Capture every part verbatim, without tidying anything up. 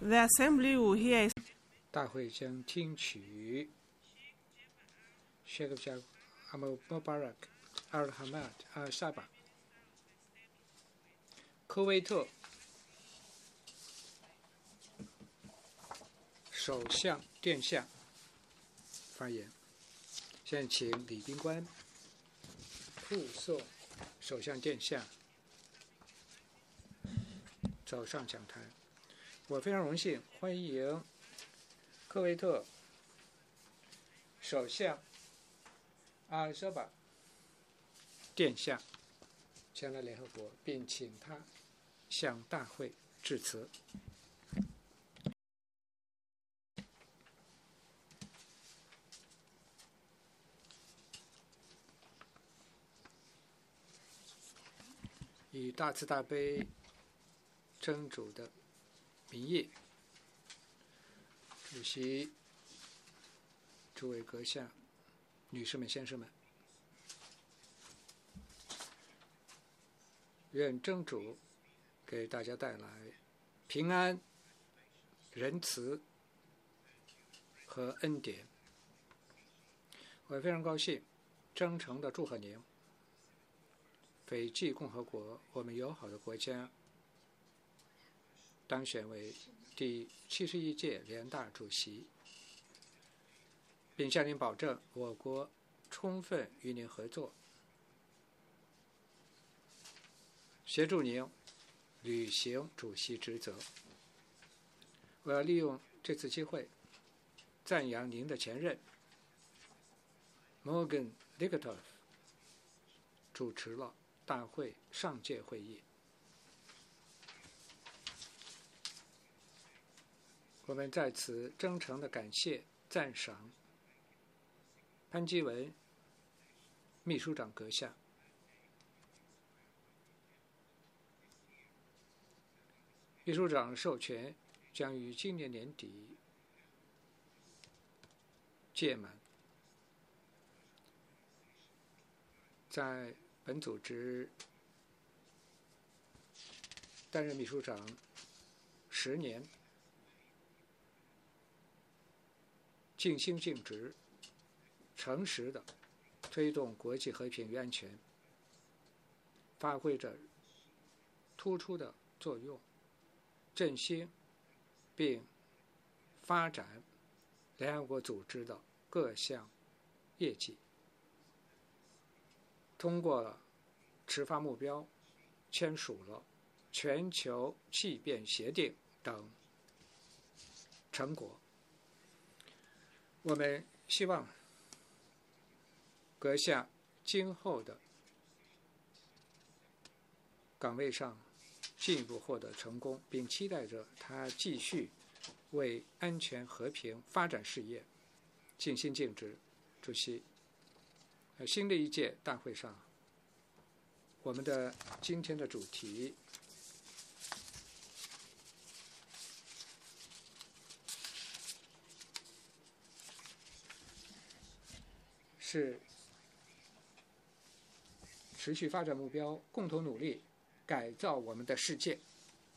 The Assembly will hear 大会将听取 Sheikh Ahmed Mubarak Al Hamad Al Sabah 科威特首相殿下发言。现在请礼宾官护送首相殿下走上讲台。我非常荣幸欢迎科威特首相阿尔舍巴殿下前来联合国，并请他向大会致辞。以大慈大悲真主的名义，主席、诸位阁下、女士们、先生们，愿真主给大家带来平安、仁慈和恩典。我非常高兴，真诚地祝贺您，斐济共和国，我们友好的国家，当选为第七十一届联大主席，并向您保证，我国充分与您合作，协助您履行主席职责。我要利用这次机会，赞扬您的前任 Morgan Ligatoff 主持了大会上届会议。我们在此真诚地感谢、赞赏潘基文秘书长阁下，秘书长授权将于今年年底届满。在本组织担任秘书长十年，尽心尽职、诚实地推动国际和平与安全，发挥着突出的作用，振兴并发展联合国组织的各项业绩，通过了持发目标，签署了全球气变协定等成果。我们希望阁下今后的岗位上进一步获得成功，并期待着他继续为安全、和平、发展事业尽心尽职。主席，新的一届大会上，我们的今天的主题是持续发展目标，共同努力改造我们的世界。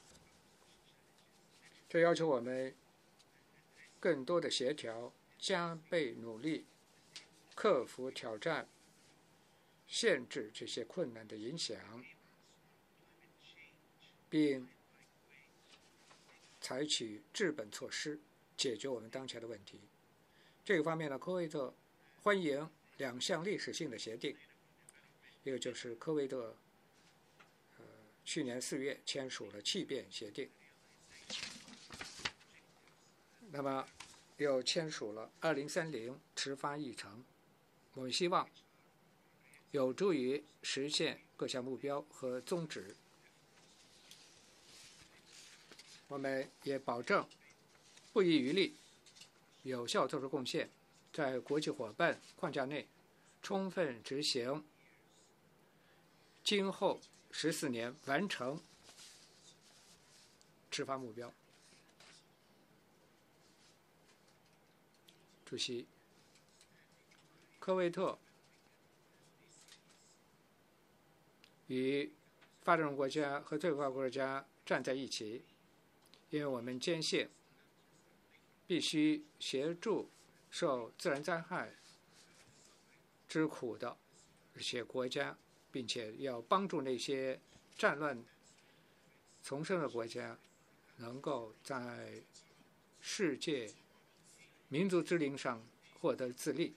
这要求我们更多的协调，加倍努力，克服挑战，限制这些困难的影响，并采取治本措施，解决我们当前的问题。这个方面呢，科威特欢迎两项历史性的协定，一个就是科威特呃去年四月签署了气变协定，那么又签署了二零三零持发议程。我们希望有助于实现各项目标和宗旨。我们也保证不遗余力，有效做出贡献，在国际伙伴框架内充分执行今后十四年完成持发目标。主席，科威特与发展中国家和最发达国家站在一起， 因为我们坚信必须协助受自然灾害之苦的这些国家，并且要帮助那些战乱丛生的国家能够在世界民族之林上获得自立。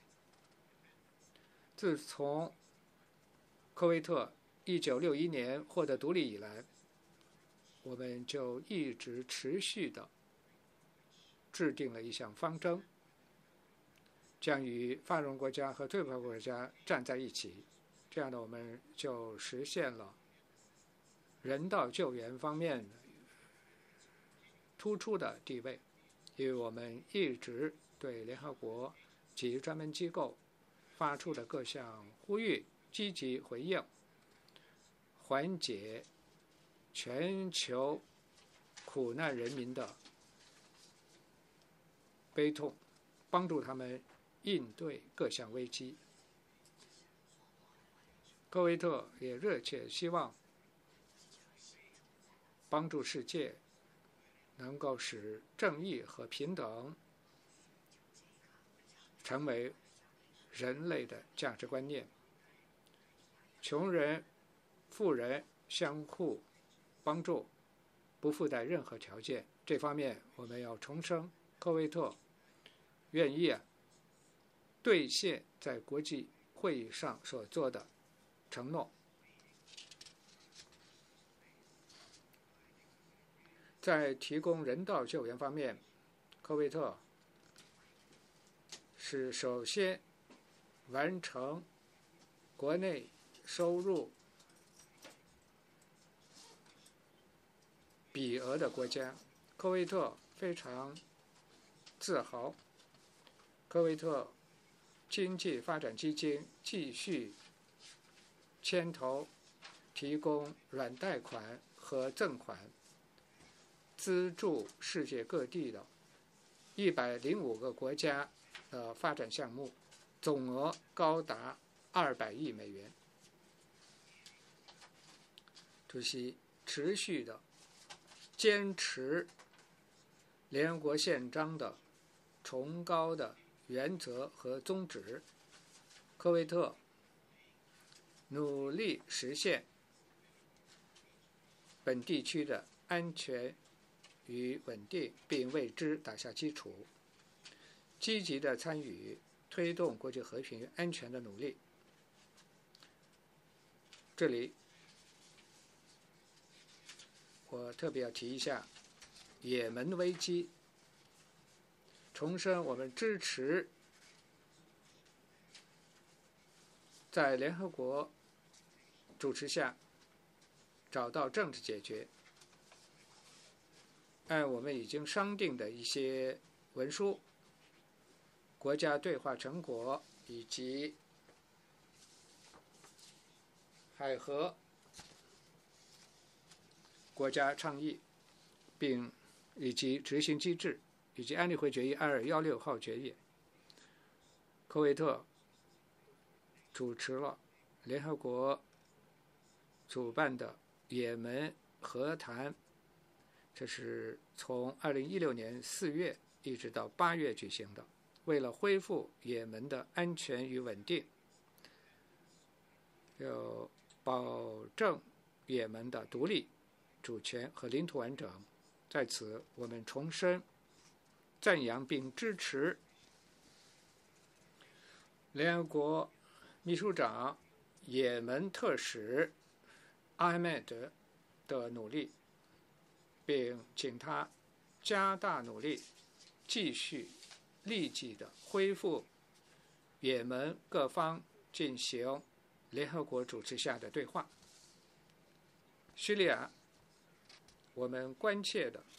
自从科威特一九六一年获得独立以来，我们就一直持续地制定了一项方针，将与发展中国家和最发达国家站在一起。这样的，我们就实现了人道救援方面突出的地位，因为我们一直对联合国及专门机构发出的各项呼吁积极回应，缓解全球苦难人民的悲痛，帮助他们应对各项危机。科威特也热切希望帮助世界能够使正义和平等成为人类的价值观念，穷人、富人相互帮助，不附带任何条件。这方面，我们要重申科威特愿意啊兑现在国际会议上所做的承诺。在提供人道救援方面，科威特是首先完成国内收入比额的国家。科威特非常自豪，科威特经济发展基金继续牵头提供软贷款和赠款，资助世界各地的一百零五个国家的发展项目，总额高达二百亿美元。主席持续的坚持联合国宪章的崇高的原则和宗旨，科威特努力实现本地区的安全与稳定，并为之打下基础，积极地参与推动国际和平与安全的努力。这里我特别要提一下也门危机，重申我们支持在联合国主持下找到政治解决。按我们已经商定的一些文书、国家对话成果以及海河国家倡议，并以及执行机制，以及安理会决议二二一六号决议，科威特主持了联合国主办的也门和谈，这是从二零一六年四月一直到八月举行的，为了恢复也门的安全与稳定，要保证也门的独立、主权和领土完整。在此，我们重申赞扬并支持联合国秘书长也门特使阿罕麦德的努力，并请他加大努力，继续立即的恢复也门各方进行联合国主持下的对话。叙利亚，我们关切的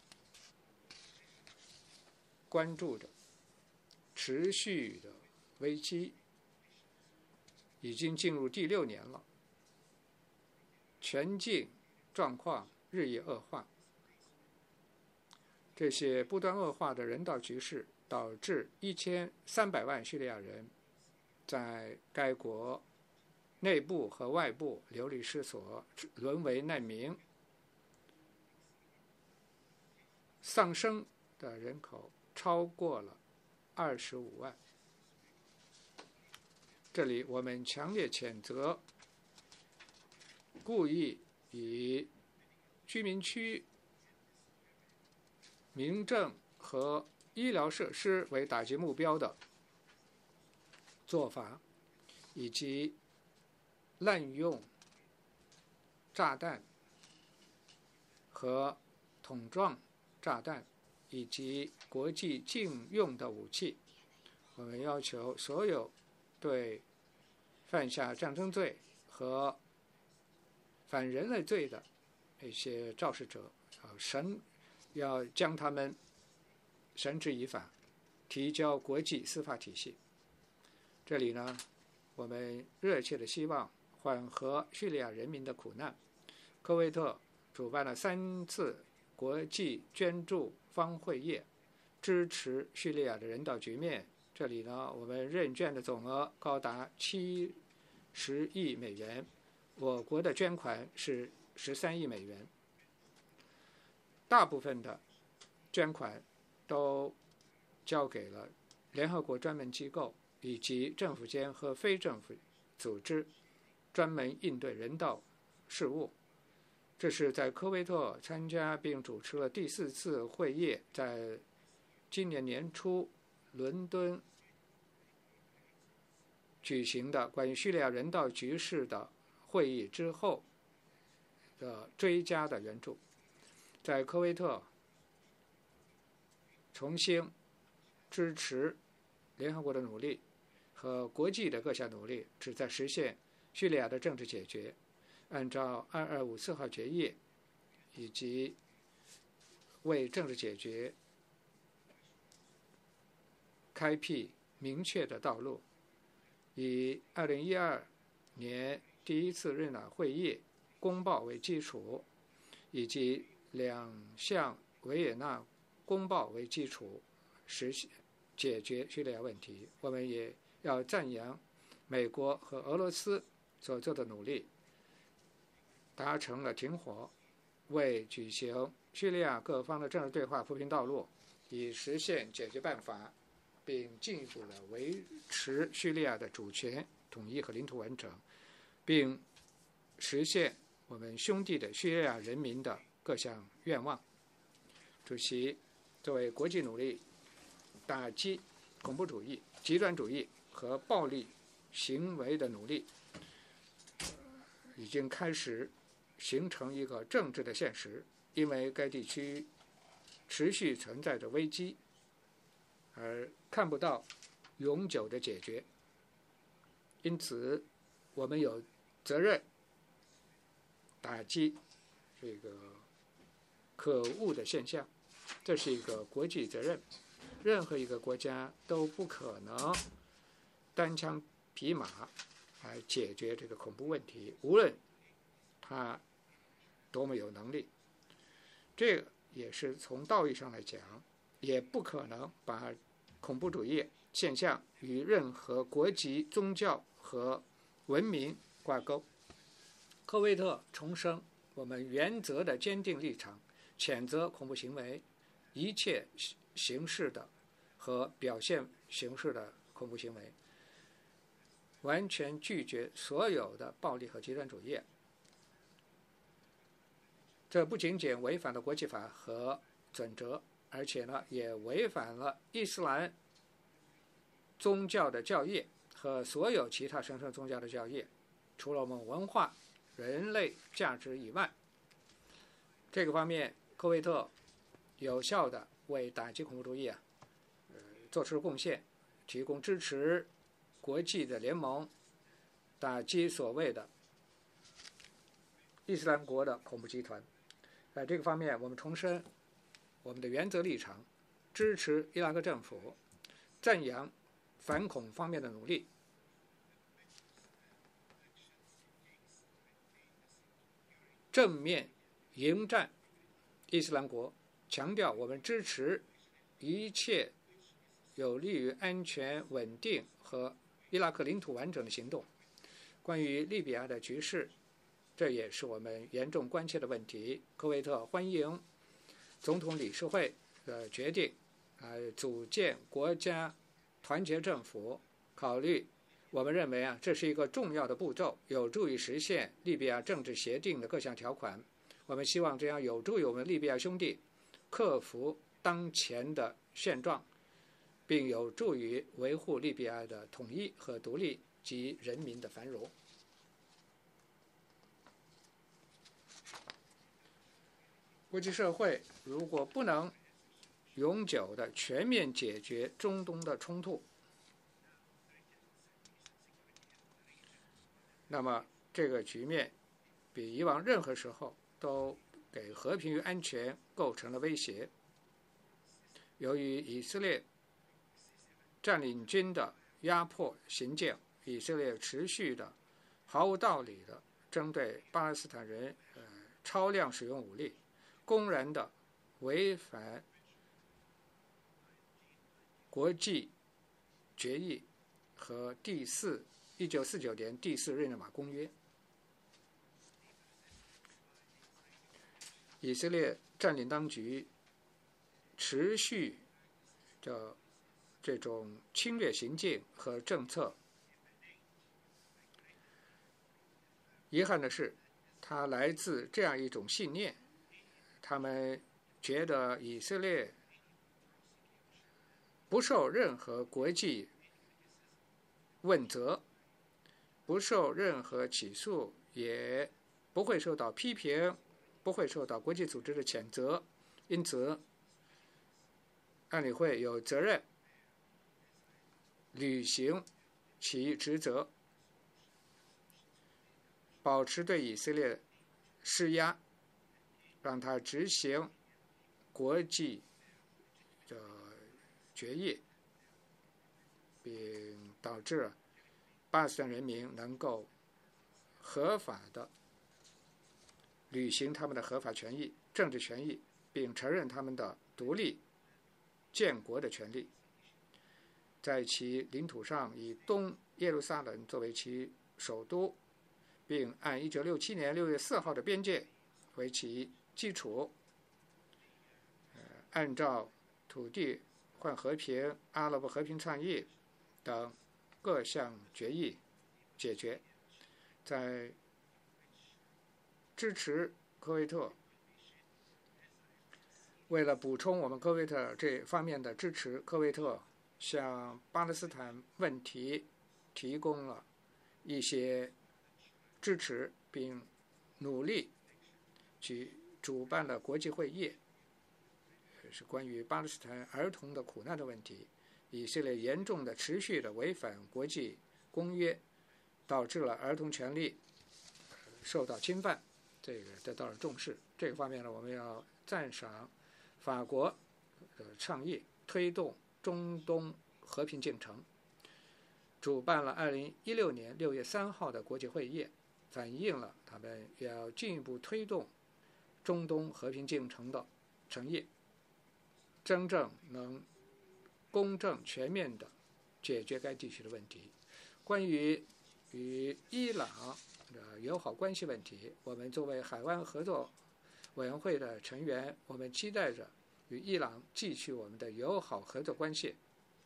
关注着持续的危机，已经进入第六年了，全境状况日益恶化。这些不断恶化的人道局势，导致一千三百万叙利亚人在该国内部和外部流离失所，沦为难民。 丧生的人口超过了二十五万。这里我们强烈谴责故意以居民区、民政和医疗设施为打击目标的做法，以及滥用炸弹和桶状炸弹以及国际禁用的武器。我们要求所有对犯下战争罪和反人类罪的一些肇事者，啊，绳要将他们绳之以法，提交国际司法体系。这里呢，我们热切的希望缓和叙利亚人民的苦难。科威特主办了三次国际捐助方会议，支持叙利亚的人道局面。这里呢，我们认捐的总额高达七十亿美元，我国的捐款是十三亿美元。大部分的捐款都交给了联合国专门机构以及政府间和非政府组织，专门应对人道事务。这是在科威特参加并主持了第四次会议，在今年年初伦敦举行的关于叙利亚人道局势的会议之后的追加的援助。在科威特重新支持联合国的努力和国际的各项努力，旨在实现叙利亚的政治解决。按照二二五四号决议，以及为政治解决开辟明确的道路，以二零一二年第一次日内瓦会议公报为基础，以及两项维也纳公报为基础，实现解决叙利亚问题。我们也要赞扬美国和俄罗斯所做的努力，达成了停火，为举行叙利亚各方的政治对话铺平道路，以实现解决办法，并进一步的维持叙利亚的主权、统一和领土完整，并实现我们兄弟的叙利亚人民的各项愿望。主席，作为国际努力打击恐怖主义、极端主义和暴力行为的努力，已经开始形成一个政治的现实，因为该地区持续存在着危机，而看不到永久的解决。因此，我们有责任打击这个可恶的现象，这是一个国际责任。任何一个国家都不可能单枪匹马来解决这个恐怖问题，无论他多么有能力。这个也是从道义上来讲，也不可能把恐怖主义现象与任何国籍、宗教和文明挂钩。科威特重申我们原则的坚定立场，谴责恐怖行为，一切形式的和表现形式的恐怖行为，完全拒绝所有的暴力和极端主义。这不仅仅违反了国际法和准则，而且呢，也违反了伊斯兰宗教的教义和所有其他神圣宗教的教义，除了我们文化、人类价值以外。这个方面，科威特有效地为打击恐怖主义啊，呃，做出贡献，提供支持国际的联盟，打击所谓的伊斯兰国的恐怖集团。在这个方面，我们重申我们的原则立场，支持伊拉克政府，赞扬反恐方面的努力。正面迎战伊斯兰国，强调我们支持一切有利于安全稳定和伊拉克领土完整的行动。关于利比亚的局势，这也是我们严重关切的问题。科威特欢迎总统理事会的决定，啊、呃，组建国家团结政府，考虑，我们认为啊，这是一个重要的步骤，有助于实现利比亚政治协定的各项条款。我们希望这样有助于我们利比亚兄弟克服当前的现状，并有助于维护利比亚的统一和独立及人民的繁荣。国际社会如果不能永久的全面解决中东的冲突，那么这个局面比以往任何时候都给和平与安全构成了威胁。由于以色列占领军的压迫行径，以色列持续的毫无道理的针对巴勒斯坦人呃超量使用武力，公然的违反国际决议和第四一九四九年第四日内瓦公约。以色列占领当局持续的这种侵略行径和政策，遗憾的是，它来自这样一种信念：他们觉得以色列不受任何国际问责，不受任何起诉，也不会受到批评，不会受到国际组织的谴责，因此安理会有责任履行其职责，保持对以色列施压，让他执行国际的决议，并导致巴勒斯坦人民能够合法的履行他们的合法权益、政治权益，并承认他们的独立建国的权利，在其领土上以东耶路撒冷作为其首都，并按一九六七年六月四号的边界为其基础，呃，按照土地换和平、阿拉伯和平倡议等各项决议解决。在支持科威特，为了补充我们科威特这方面的支持，科威特向巴勒斯坦问题提供了一些支持，并努力去主办了国际会议，是关于巴勒斯坦儿童的苦难的问题。以色列严重的、持续的违反国际公约，导致了儿童权利受到侵犯，这个得到了重视。这个方面呢，我们要赞赏法国的倡议，推动中东和平进程，主办了二零一六年六月三号的国际会议，反映了他们要进一步推动中东和平进程的诚意，真正能公正全面地解决该地区的问题。关于与伊朗的友好关系问题，我们作为海湾合作委员会的成员，我们期待着与伊朗继续我们的友好合作关系。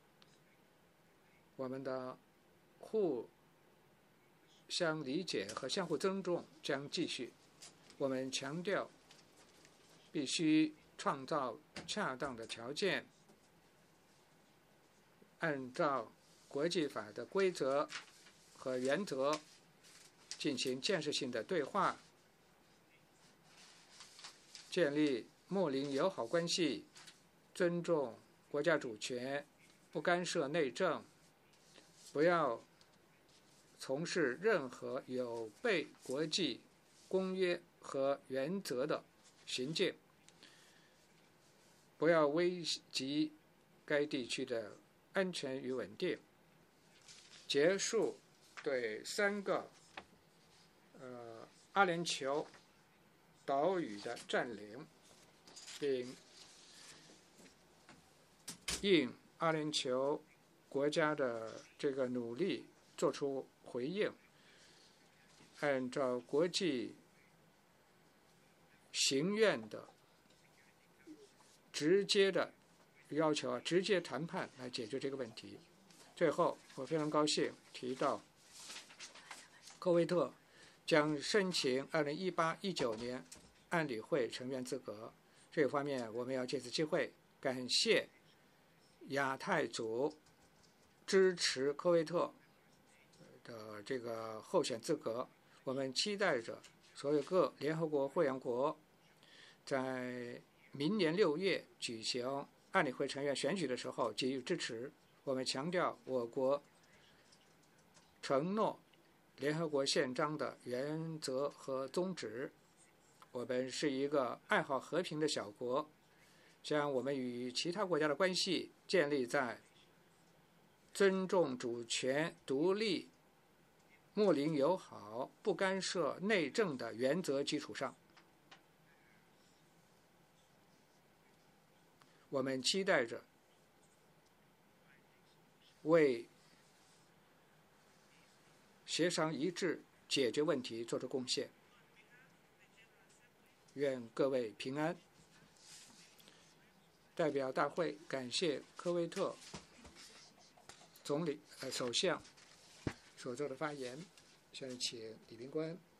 我们的互相理解和相互尊重将继续。我们强调必须创造恰当的条件，按照国际法的规则和原则进行建设性的对话，建立睦邻友好关系，尊重国家主权，不干涉内政，不要从事任何有悖国际公约和原则的行径，不要危及该地区的安全与稳定，结束对三个呃阿联酋岛屿的占领，并应阿联酋国家的这个努力做出回应，按照国际行愿的直接的要求啊，直接谈判来解决这个问题。最后，我非常高兴提到，科威特将申请二零一八一九年安理会成员资格。这方面，我们要借此机会感谢亚太组支持科威特的这个候选资格。我们期待着所有各联合国会员国在明年六月举行安理会成员选举的时候给予支持。我们强调我国承诺联合国宪章的原则和宗旨。我们是一个爱好和平的小国，将我们与其他国家的关系建立在尊重主权、独立、睦邻友好、不干涉内政的原则基础上。我们期待着为协商一致解决问题做出贡献。愿各位平安。代表大会感谢科威特总理呃首相所做的发言。现在请李宾官。